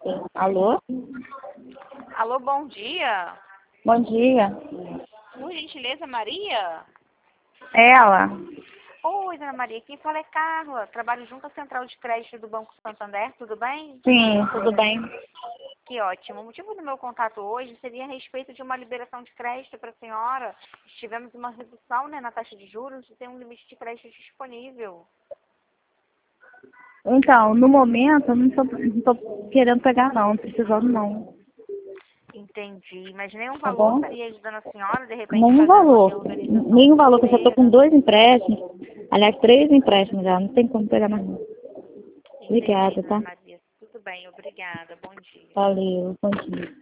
Alô? Alô, bom dia. Bom dia. Por gentileza, Maria? Ela? Oi, dona Maria, quem fala é Carla. Trabalho junto à Central de Crédito do Banco Santander, tudo bem? Sim, tudo bem. Que ótimo. O motivo do meu contato hoje seria a respeito de uma liberação de crédito para a senhora. Tivemos uma redução, né, na taxa de juros e tem um limite de crédito disponível. Então, no momento, eu não tô querendo pegar não precisando não. Entendi. Mas nenhum Tá valor bom? estaria ajudando a senhora, de repente, Nenhum fazer uma valor. reorganização Nenhum valor, porque eu já tô com financeira? 2 empréstimos. Aliás, 3 empréstimos já. Não tem como pegar mais não. Entendi, Obrigada, dona tá? Maria. Tudo bem, obrigada. Bom dia. Valeu, bom dia.